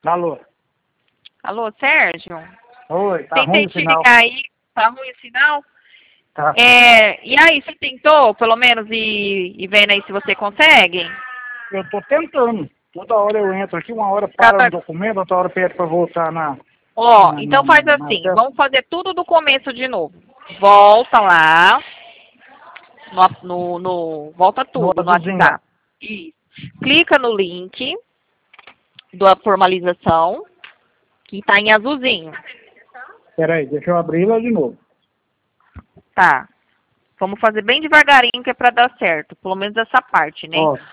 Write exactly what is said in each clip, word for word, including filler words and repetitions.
Alô? Alô, Sérgio? Oi, tá Tentei ruim o te sinal. ligar aí, tá ruim o sinal? Tá. É, e aí, você tentou, pelo menos, e, e vendo aí se você consegue? Eu tô tentando. Toda hora eu entro aqui, uma hora para Cada... no documento, outra hora pede para voltar na, Ó, na, então na, faz na, na assim, tela. vamos fazer tudo do começo de novo. Volta lá, no, no, no- volta No tudo no azulzinho lá. WhatsApp. Isso. Clica no link da formalização, que tá em azulzinho. Peraí, deixa eu abrir lá de novo. Tá. Vamos fazer bem devagarinho que é pra dar certo. Pelo menos essa parte, né? Ó,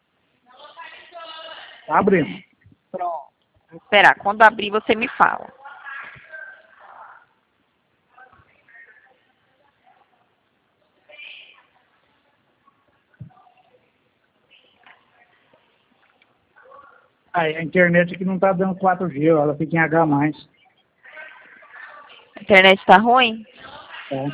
tá abrindo. Pronto. Vou esperar. Quando abrir, você me fala. Aí, a internet aqui não tá dando quatro G, ela fica em H mais. A internet tá ruim? É.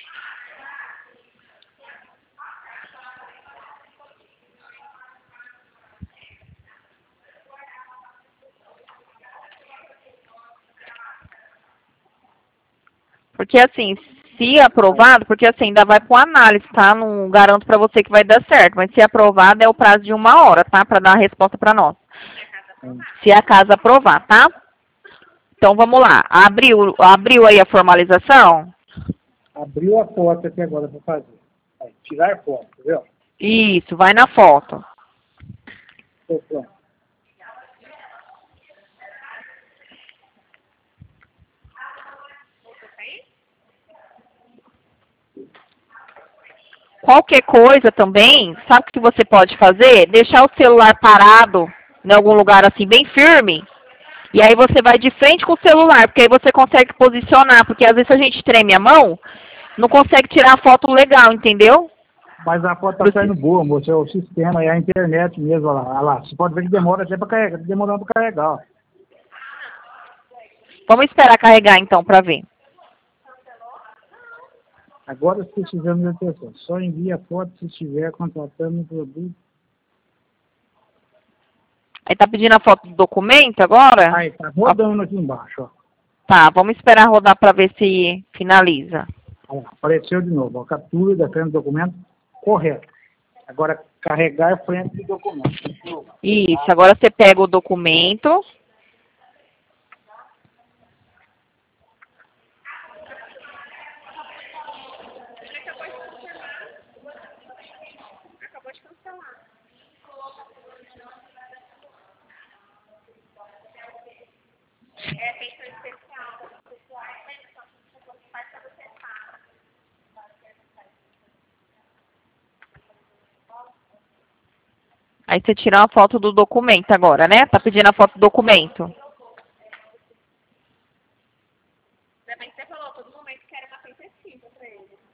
Porque assim, se aprovado, porque assim, ainda vai para análise, tá? Não garanto para você que vai dar certo, mas se aprovado é o prazo de uma hora, tá? Para dar a resposta para nós. Se a casa aprovar, tá? Então vamos lá. Abriu, abriu aí a formalização? Abriu a foto aqui agora para fazer. Aí, tirar foto, entendeu? Isso, vai na foto. Tô pronto. Qualquer coisa também, sabe o que você pode fazer? Deixar o celular parado em algum lugar assim bem firme. E aí você vai de frente com o celular, porque aí você consegue posicionar, porque às vezes a gente treme a mão, não consegue tirar a foto legal, entendeu? Mas a foto tá saindo boa, moço. É o sistema, é a internet mesmo, olha lá. Olha lá. Você pode ver que demora até para carregar, tá demorando para carregar, ó. Vamos esperar carregar então para ver. Agora, se precisamos de atenção, só envia a foto se estiver contratando um produto. Aí tá pedindo a foto do documento agora? Aí, tá rodando aqui embaixo, ó. Tá, vamos esperar rodar para ver se finaliza. Olha lá, apareceu de novo, ó. Captura da frente do documento, correto. Agora, carregar frente do documento. Isso, agora você pega o documento. Aí você tira uma foto do documento agora, né? Tá pedindo a foto do documento.